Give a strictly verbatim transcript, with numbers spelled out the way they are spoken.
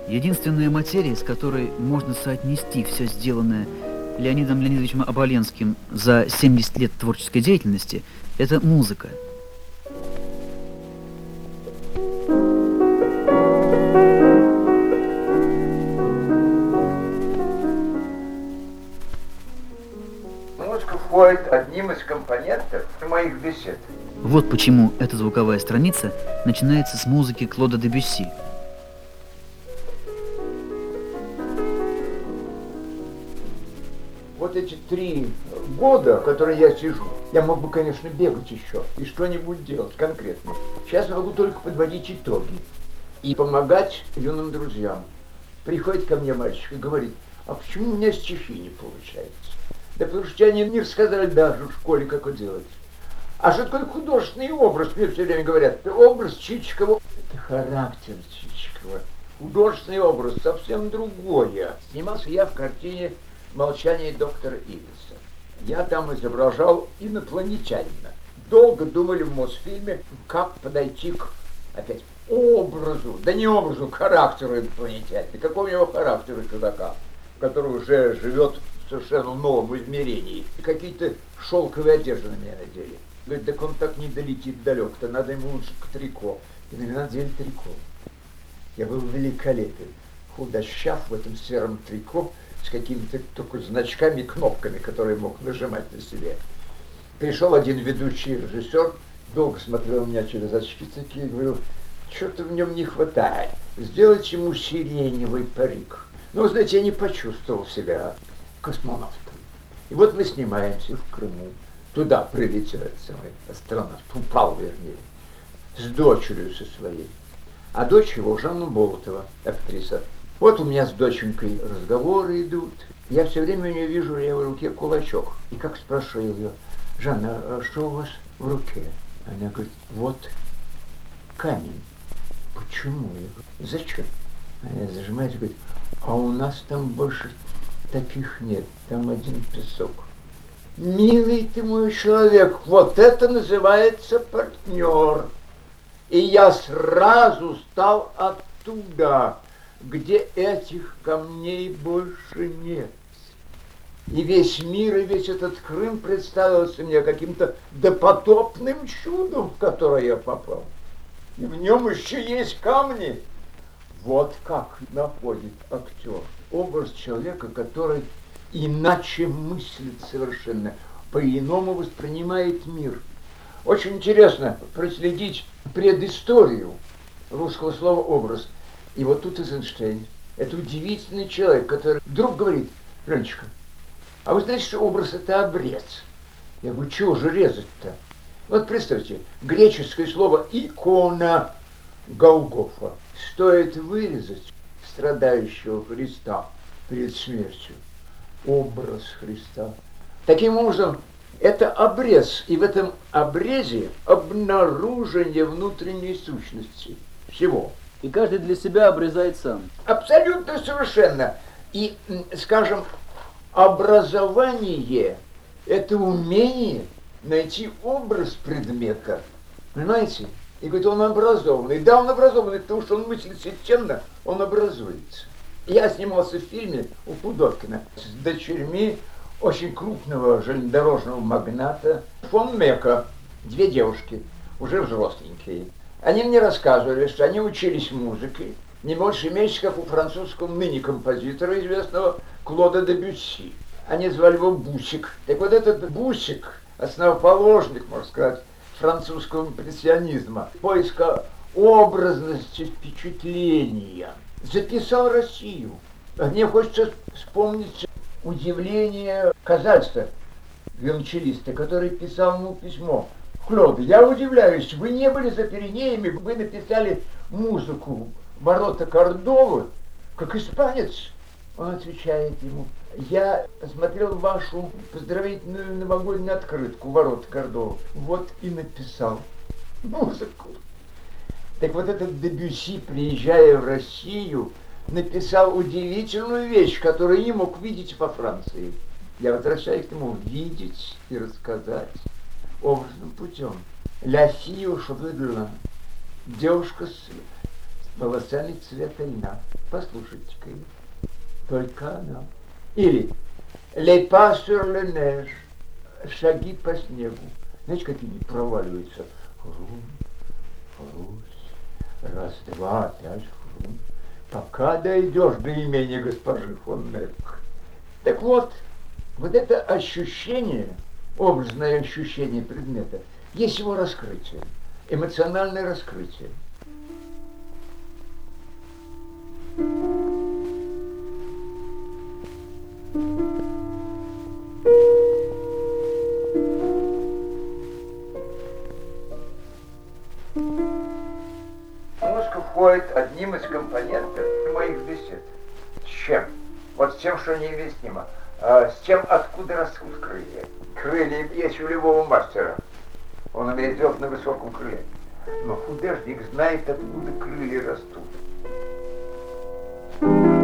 Единственная материя, с которой можно соотнести все сделанное Леонидом Леонидовичем Оболенским за семьдесят лет творческой деятельности, это музыка. Музыка входит одним из компонентов моих бесед. Вот почему эта звуковая страница начинается с музыки Клода Дебюсси. Вот эти три года, которые я сижу, я мог бы, конечно, бегать еще и что-нибудь делать конкретно. Сейчас могу только подводить итоги и помогать юным друзьям. Приходит ко мне мальчик и говорит: а почему у меня стихи не получаются? Да потому что они не рассказали даже в школе, как это делать. А что такое художественный образ? Мне все время говорят: это образ Чичикова. Это характер Чичикова. Художественный образ совсем другое. Снимался я в картине «Молчание доктора Ивиса». Я там изображал инопланетянина. Долго думали в Мосфильме, как подойти к, опять, образу, да не образу, характеру инопланетянина. Какого у него характера чудака, который уже живет в совершенно новом измерении. И какие-то шелковые одежды на меня надели. Говорит: так он так не долетит далеко-то, надо ему лучше к трико. И на меня надели трико. Я был великолепен, худощав в этом сером трико, с какими-то только значками и кнопками, которые мог нажимать на себе. Пришел один ведущий режиссер, долго смотрел на меня через очки такие, и говорил: что-то в нем не хватает, сделать ему сиреневый парик. Ну, вы знаете, я не почувствовал себя космонавтом. И вот мы снимаемся в Крыму. Туда прилетел самый астронавт, упал, вернее, с дочерью со своей. А дочь его Жанна Болотова, актриса. Вот у меня с доченькой разговоры идут. Я все время у нее вижу в левой руке кулачок. И как спрашиваю ее: Жанна, а что у вас в руке? Она говорит: вот камень. Почему? Я говорю: зачем? Она зажимает и говорит: а у нас там больше таких нет. Там один песок. Милый ты мой человек, вот это называется партнер. И я сразу стал оттуда, где этих камней больше нет. И весь мир, и весь этот Крым представился мне каким-то допотопным чудом, в которое я попал. И в нем еще есть камни. Вот как находит актер образ человека, который иначе мыслит совершенно, по-иному воспринимает мир. Очень интересно проследить предысторию русского слова «образ». И вот тут Эйзенштейн. Это удивительный человек, который вдруг говорит: Ленечка, а вы знаете, что образ — это обрез? Я говорю: чего же резать-то? Вот представьте, греческое слово «икона», Голгофа. Стоит вырезать страдающего Христа перед смертью. Образ Христа. Таким образом, это обрез. И в этом обрезе обнаружение внутренней сущности всего. И каждый для себя обрезает сам. Абсолютно совершенно. И, скажем, образование – это умение найти образ предмета. Понимаете? И говорит, он образованный. Да, он образованный, потому что он мыслит системно, он образуется. Я снимался в фильме у Пудовкина с дочерьми очень крупного железнодорожного магната фон Мека. Две девушки, уже взросленькие. Они мне рассказывали, что они учились музыке не больше месяца, как у французского ныне композитора, известного Клода Дебюсси. Они звали его Бусик. Так вот этот Бусик, основоположник, можно сказать, французского импрессионизма, поиска образности впечатления, записал Россию. Мне хочется вспомнить удивление Казальца, виолончелиста, который писал ему письмо. Клод, я удивляюсь, вы не были за Пиренеями, вы написали музыку «Ворота Кордовы», как испанец. Он отвечает ему: я посмотрел вашу поздравительную новогоднюю открытку «Ворота Кордовы», вот и написал музыку. Так вот этот Дебюсси, приезжая в Россию, написал удивительную вещь, которую не мог видеть во Франции. Я возвращаюсь к нему: видеть и рассказать образным путем. Ля фию швыдла, девушка с волосами цвета льна. Послушайте-ка, только она. Или «Les pas sur le neige», шаги по снегу. Знаете, как они проваливаются? Хрум, хрусь, раз, два, опять хрум. Пока дойдешь до имени госпожи фон Мепп. Так вот, вот это ощущение, образное ощущение предмета, есть его раскрытие, эмоциональное раскрытие. Музыка входит одним из компонентов моих бесед. С чем? Вот с тем, что необъяснимо. А с тем, откуда растут крылья. Крылья есть у любого мастера. Он умеет делать на высоком крыле. Но художник знает, откуда крылья растут.